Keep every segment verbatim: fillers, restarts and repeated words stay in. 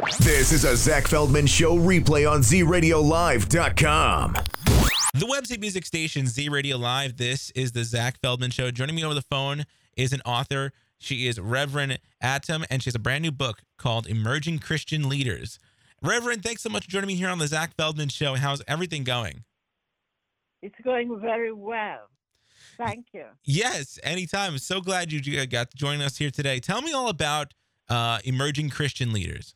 This is a Zach Feldman Show replay on Z Radio Live dot com. The website music station Z Radio Live. This is the Zach Feldman Show. Joining me over the phone is an author. She is Reverend Atom, and she has a brand new book called Emerging Christian Leaders. Reverend, thanks so much for joining me here on the Zach Feldman Show. How's everything going? It's going very well. Thank you. Yes, anytime. So glad you got to join us here today. Tell me all about uh, Emerging Christian Leaders.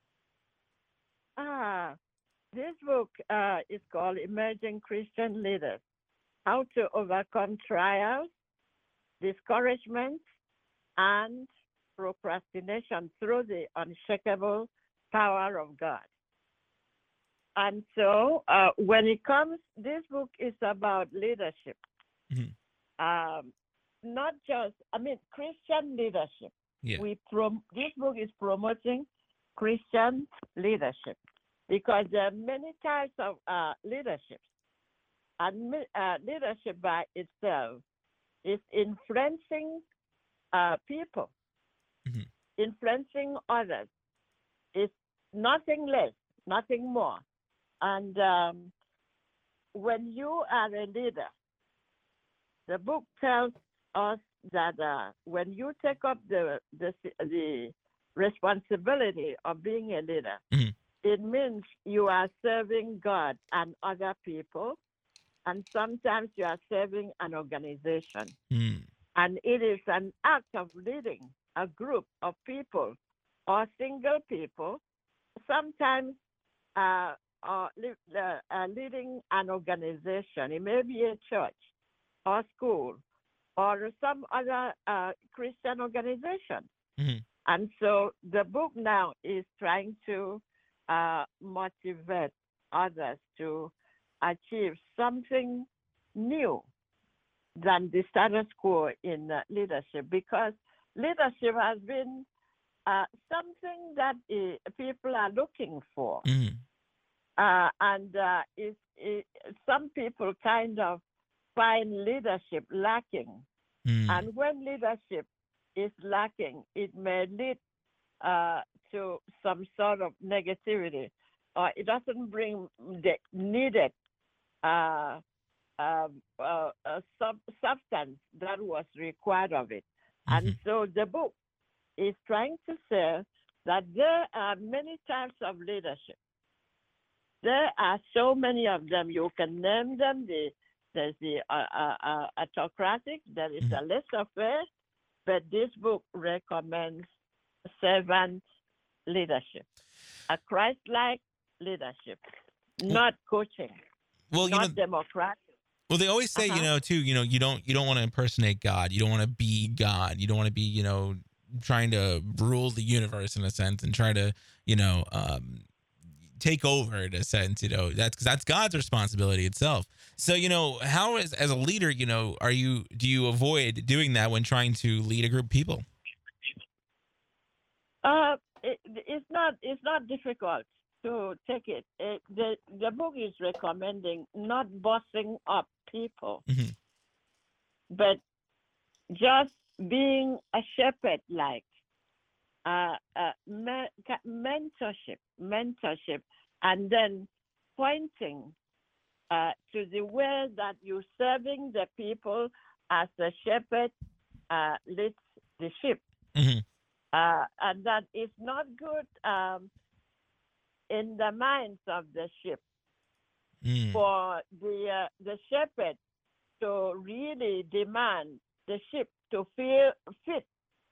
Ah, this book uh, is called Emerging Christian Leaders, How to Overcome Trials, Discouragement, and Procrastination Through the Unshakable Power of God. And so uh, when it comes, this book is about leadership. Mm-hmm. Um, not just, I mean, Christian leadership. Yeah. We prom- This book is promoting Christian leadership because there are many types of uh, leadership. And uh, leadership by itself is influencing uh, people, mm-hmm. influencing others. It's nothing less, nothing more. And um, when you are a leader, the book tells us that uh, when you take up the, the the responsibility of being a leader, mm-hmm. it means you are serving God and other people, and sometimes you are serving an organization. Mm. And it is an act of leading a group of people or single people, sometimes uh, or uh, uh, leading an organization. It may be a church or school or some other uh, Christian organization. Mm-hmm. And so the book now is trying to uh, motivate others to achieve something new than the status quo in uh, leadership, because leadership has been uh, something that uh, people are looking for. Mm-hmm. Uh, and uh, it, it, some people kind of find leadership lacking. Mm. And when leadership is lacking, it may lead uh, to some sort of negativity, or it doesn't bring the needed uh, uh, uh, uh, sub- substance that was required of it. Mm-hmm. And so the book is trying to say that there are many types of leadership. There are so many of them. You can name them. The, there's the uh, uh, uh, autocratic, there is mm-hmm. a laissez-faire, but this book recommends servant leadership, a Christ-like leadership, not coaching, well, not you know, democratic. Well, they always say, uh-huh. you know, too, you know, you don't you don't want to impersonate God. You don't want to be God. You don't want to be, you know, trying to rule the universe in a sense and try to, you know, um, take over in a sense, you know, that's because that's God's responsibility itself. So, you know, how is, as a leader, you know, are you, do you avoid doing that when trying to lead a group of people? Uh, it, it's not, it's not difficult to take it. it. The the book is recommending not bossing up people, mm-hmm. but just being a shepherd, like uh, uh, me- mentorship, mentorship, and then pointing uh, to the way that you're serving the people as the shepherd uh, leads the sheep, mm-hmm. uh, and that is not good. Um, in the minds of the sheep, mm. for the uh, the shepherd to really demand the sheep to feel fit,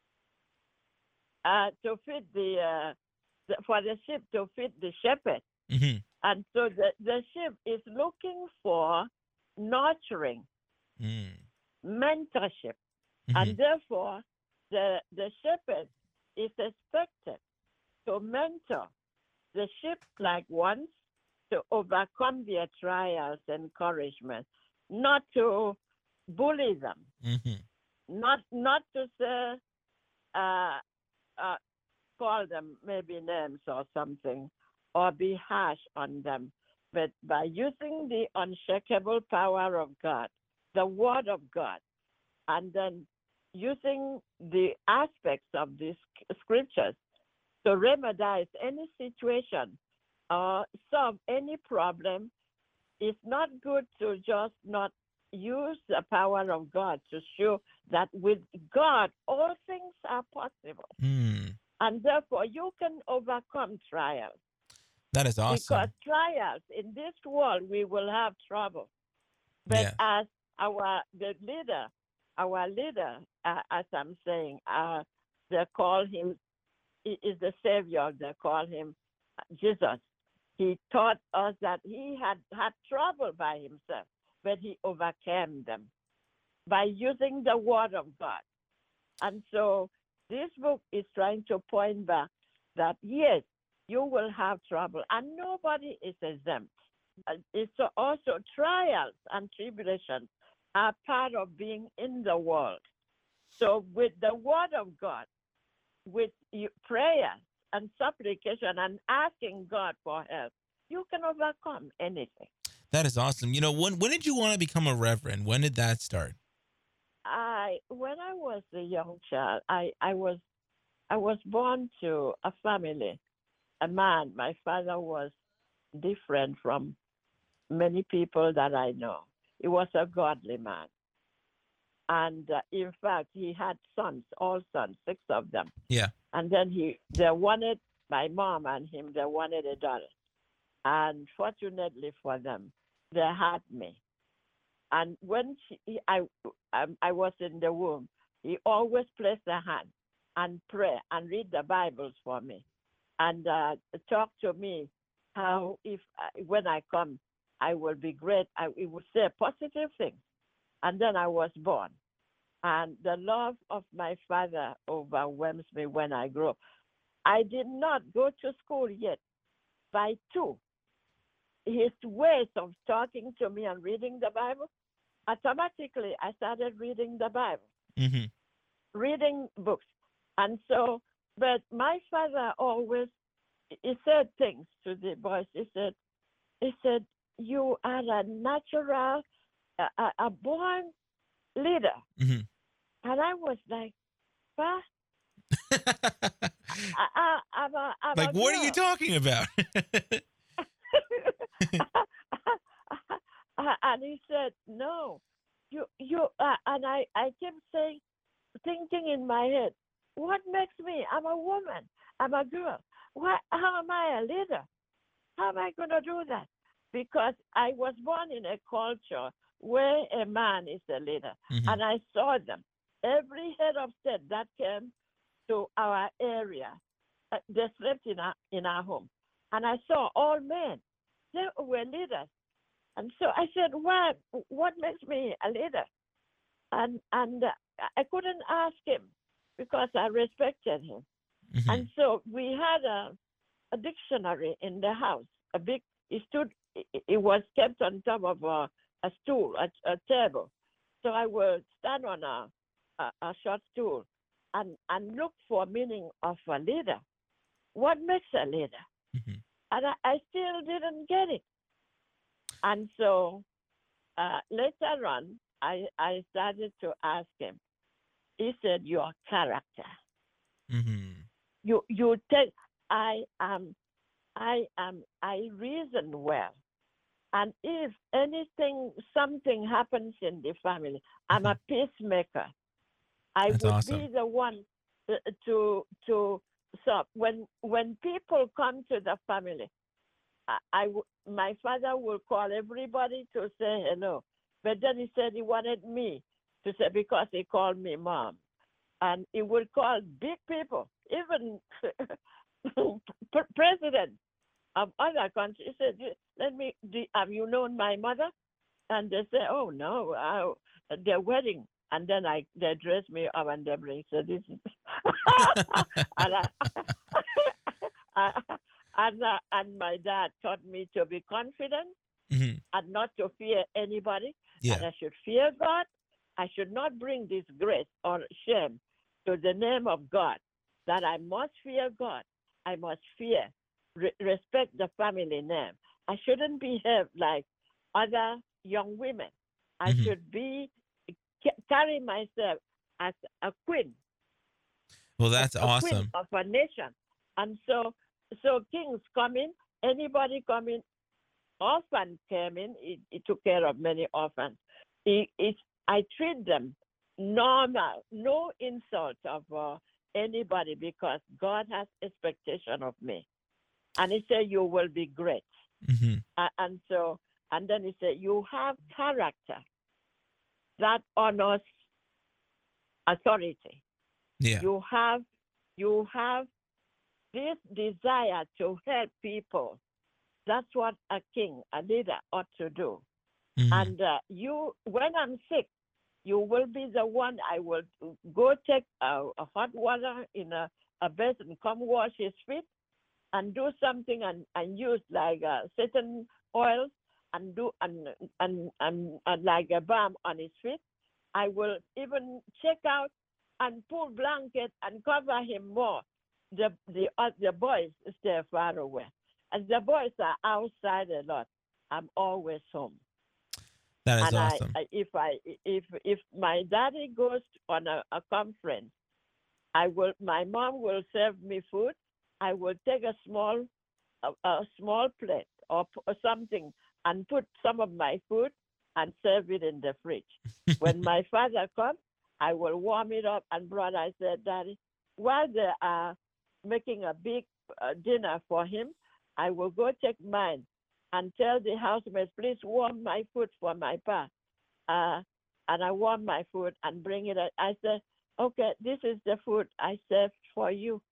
uh, to fit the, uh, the for the sheep to fit the shepherd, mm-hmm. and so the the sheep is looking for nurturing, mm. mentorship, mm-hmm. and therefore the the shepherd is expected to mentor the sheep like ones to overcome their trials and encouragement, not to bully them, mm-hmm. not not to say, uh, uh, call them maybe names or something, or be harsh on them, but by using the unshakable power of God, the Word of God, and then using the aspects of these scriptures to remedize any situation or solve any problem. It's not good to just not use the power of God to show that with God all things are possible. Mm, And therefore you can overcome trials. that is Because awesome. trials in this world we will have trouble. But Yeah. as our the leader, our leader, uh, as I'm saying, uh, they call him he is the Savior. They call him Jesus. He taught us that he had had trouble by himself, but he overcame them by using the Word of God. And so this book is trying to point back that yes, you will have trouble, and nobody is exempt. Uh, It's also trials and tribulations are part of being in the world. So with the Word of God, with you, prayers and supplication and asking God for help, you can overcome anything. That is awesome. You know, when when did you want to become a reverend? When did that start? I when I was a young child, I, I was I was born to a family, a man. My father was different from many people that I know. He was a godly man. And uh, in fact, he had sons, all sons, six of them. Yeah. And then he, they wanted, my mom and him, they wanted a daughter. And fortunately for them, they had me. And when she, I, um, I was in the womb, he always placed a hand and pray and read the Bibles for me and uh, talk to me how if I, when I come, I will be great. I he would say positive things. And then I was born. And the love of my father overwhelms me when I grow up. I did not go to school yet. By two, his ways of talking to me and reading the Bible, automatically I started reading the Bible, Mm-hmm. reading books. And so, but my father always, he said things to the boys. He said, he said, you are a natural, a, a, a born leader. Mm-hmm. And I was like, what? I, I, I'm a, I'm Like, a what are you girl. talking about? And he said, no, you, you, uh, and I, I kept saying, thinking in my head, what makes me? I'm a woman. I'm a girl. Why, how am I a leader? How am I going to do that? Because I was born in a culture where a man is a leader. Mm-hmm. And I saw them. Every head of state that came to our area, uh, they slept in our, in our home. And I saw all men. They were leaders. And so I said, what, what makes me a leader? And, and uh, I couldn't ask him because I respected him. Mm-hmm. And so we had a, a dictionary in the house, a big, it stood, it, it was kept on top of a, a stool, a, a table. So I would stand on a, a, a short stool and, and look for meaning of a leader. What makes a leader? Mm-hmm. And I, I still didn't get it. And so uh, later on, I, I started to ask him. He said, your character. Mm-hmm. You you take I am I am I reason well. And if anything something happens in the family, I'm a peacemaker. I That's would awesome. be the one to to, to so when when people come to the family, I, I w- my father will call everybody to say hello. But then he said he wanted me to say because he called me mom. And he would call big people, even presidents of other countries. He said, let me, do, have you known my mother? And they say, oh, no, I, their wedding. And then I, they dress me up and they bring, so this is, and, I, I, and, uh, and my dad taught me to be confident Mm-hmm. and not to fear anybody. Yeah. And I should fear God. I should not bring disgrace or shame to the name of God, that I must fear God. I must fear, re- respect the family name. I shouldn't behave like other young women. I Mhm. should be, ca- carry myself as a queen, Well, a, that's a queen awesome. of a nation. And so, so kings come in, anybody come in, orphan came in, he, he took care of many orphans. He, he, I treat them normal, no insult of uh, anybody because God has expectation of me. And he said, you will be great. Mm-hmm. Uh, and so, and then he said, you have character that honors authority. Yeah. You have, you have this desire to help people. That's what a king, a leader ought to do. Mm-hmm. And uh, you, when I'm sick, you will be the one I will go take a, a hot water in a, a basin, come wash his feet, and do something and, and use like uh, certain oils and do and, and, and, and like a balm on his feet. I will even check out and pull blanket and cover him more. The the uh, the boys stay far away, and the boys are outside a lot. I'm always home. That is and awesome. I, I, if I if if my daddy goes on a, a conference, I will. My mom will serve me food. I will take a small a, a small plate or, or something and put some of my food and serve it in the fridge. When my father comes, I will warm it up and brought. I said, Daddy, while they are making a big uh, dinner for him, I will go take mine and tell the housemates, please warm my food for my pa. Uh, and I warm my food and bring it. I said, okay, this is the food I served for you.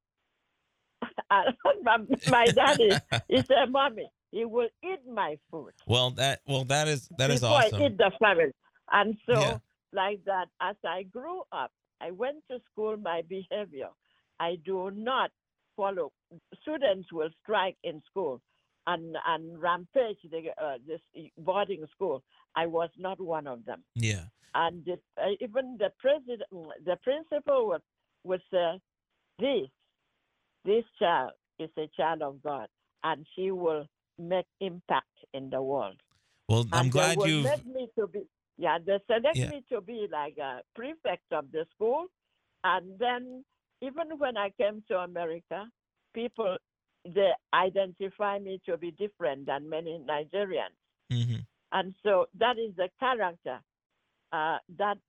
my, my daddy, he said, Mommy, he will eat my food. Well, that well that is that is before awesome. I eat the family. And so, Yeah. like that, as I grew up, I went to school, my behavior. I do not follow. Students will strike in school and, and rampage the, uh, this boarding school. I was not one of them. Yeah. And the, uh, even the president, the principal would, would say, this, this child is a child of God, and she will make impact in the world. Well, I'm And glad they will you've. make me to be, yeah, they select Yeah. me to be like a prefect of the school. And then even when I came to America, people, they identify me to be different than many Nigerians. Mm-hmm. And so that is the character uh, that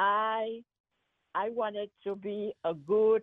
I I wanted to be a good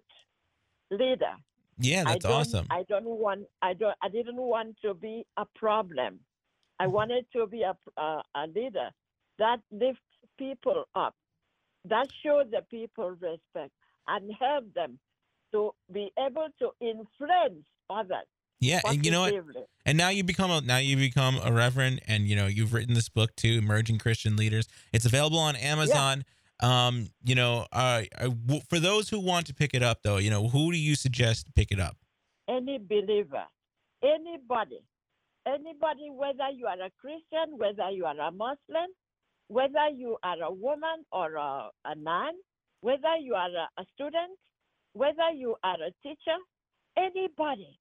leader. Yeah, that's I don't, awesome. I don't want. I don't. I didn't want to be a problem. I wanted to be a a, a leader that lifts people up, that shows the people respect, and help them to be able to influence others. Yeah, and you know what? positively. And now you become a now you become a reverend, and you know you've written this book too, Emerging Christian Leaders. It's available on Amazon. Um, you know, uh, uh, w- for those who want to pick it up, though, you know, who do you suggest to pick it up? Any believer, anybody, anybody, whether you are a Christian, whether you are a Muslim, whether you are a woman or a, a man, whether you are a, a student, whether you are a teacher, anybody,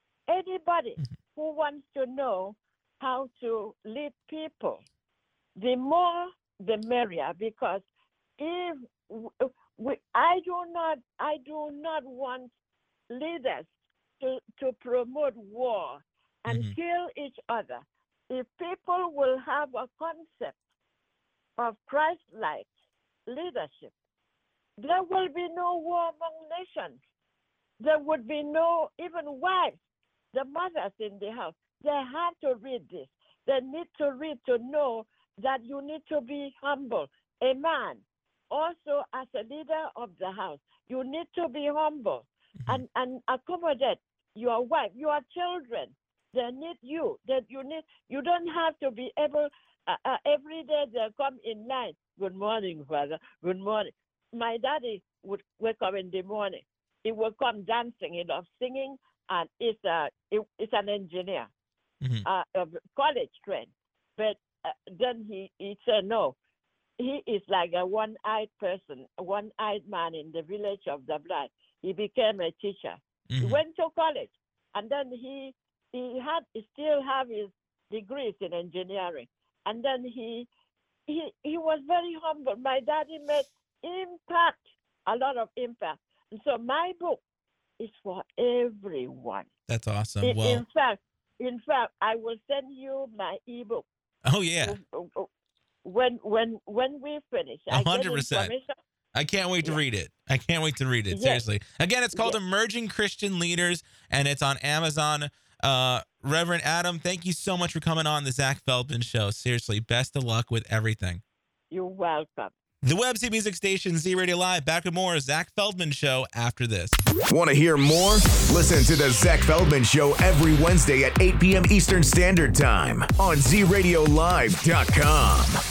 anybody Mhm. who wants to know how to lead people, the more the merrier. Because if w- we, I do not, I do not want leaders to, to promote war and Mhm. kill each other. If people will have a concept of Christ-like leadership, there will be no war among nations. There would be no, even wives, the mothers in the house, they have to read this. They need to read to know that you need to be humble. A man, also as a leader of the house, you need to be humble Mhm. and, and accommodate your wife, your children. They need you. That you need. You don't have to be able. Uh, uh, every day they come in line. Good morning, Father. Good morning. My daddy would wake up in the morning. He would come dancing. He loves singing, and he's uh, he, he's an engineer, Mhm. uh, of college trained. But uh, then he he said no. He is like a one-eyed person, a one-eyed man in the village of the blind. He became a teacher. He Mhm. went to college, and then he he had he still have his degrees in engineering, and then he he he was very humble. My daddy made impact, a lot of impact. And so my book is for everyone. That's awesome. In, Well, in fact, in fact, I will send you my ebook. oh yeah, When when when we finish, a hundred percent. I can't wait to Yeah. read it. I can't wait to read it. Yes. Seriously. Again, it's called Yes. Emerging Christian Leaders, and it's on Amazon. Uh, Reverend Adam, thank you so much for coming on the Zach Feldman Show. Seriously, best of luck with everything. You're welcome. The Web C Music Station, Z Radio Live. Back with more Zach Feldman Show after this. Want to hear more? Listen to the Zach Feldman Show every Wednesday at eight p.m. Eastern Standard Time on Z Radio Live dot com.